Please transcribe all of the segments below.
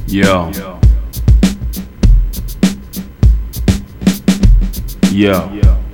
Yo. Yo.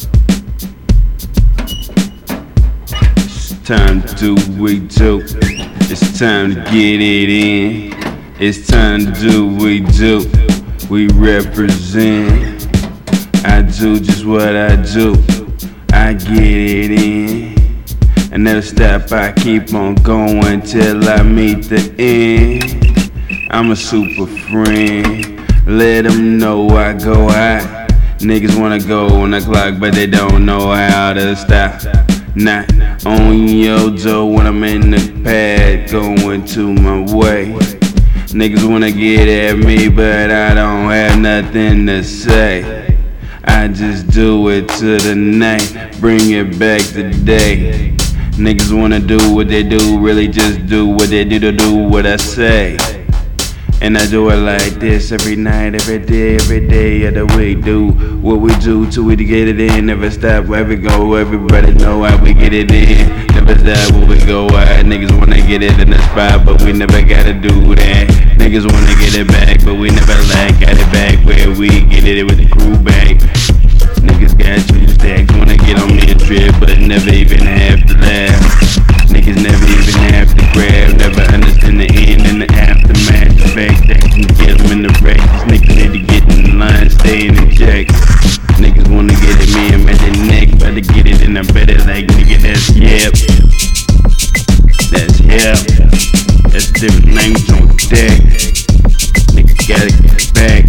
It's time to do what we do. It's time to get it in. It's time to do what we do. We represent. I do just what I do. I get it in. I never stop, I keep on going till I meet the end. I'm a super friend, let them know I go out. Niggas wanna go on the clock, but they don't know how to stop. Not on your door when I'm in the pad, going to my way. Niggas wanna get at me, but I don't have nothing to say. I just do it to the night, bring it back today. Niggas wanna do what they do, really just do what they do to do what I say. And I do it like this every night, every day of the week. Do what we do till we get it in. Never stop where we go, everybody know how we get it in. Never stop where we go out. Niggas wanna get it in the spot, but we never gotta do that. Niggas wanna get it back, but we never got it back where we get it with the crew back. Niggas got 2 stacks, wanna get on me a trip, but never even have to laugh. Niggas never even have to grab, never understand the end and the aftermath. The fact that can get them in the wreck. These niggas need to get in the line, stay in the check. Niggas wanna get at me, I'm at their neck, better get it and I better like nigga, that's yep. That's yep. That's different names on deck. Niggas gotta get back.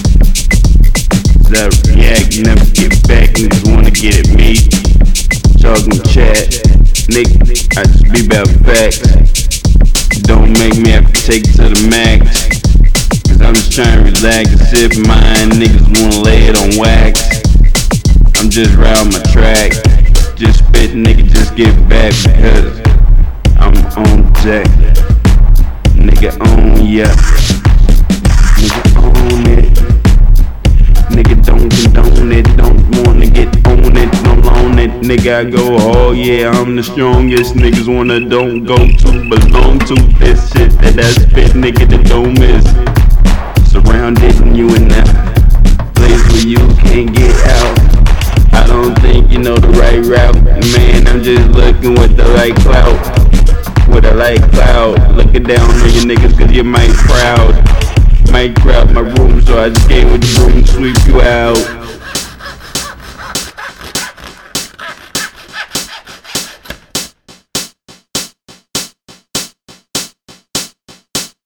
That react, never get back. Niggas wanna get at me. Talking chat. Nigga, I just be about facts. Don't make me have to take it to the max. Cause I'm just trying to relax and sip mine. Niggas wanna lay it on wax. I'm just riding my track. Just spit, nigga, just get back. Because I'm on deck. Nigga on, yeah. Nigga on it. Nigga don't condone it. Don't wanna get on it. Don't loan it. Nigga, I go, oh yeah, I'm the strongest. Niggas wanna don't go to, belong to this shit that I spit, nigga, that don't miss. Surrounded and you in that place where you can't get out. I don't think you know the right route, man. I'm just looking with the right clout, with a light cloud. Looking down on you niggas cause you might crowd. Might crowd my room, so I just came with the broom to sweep you out.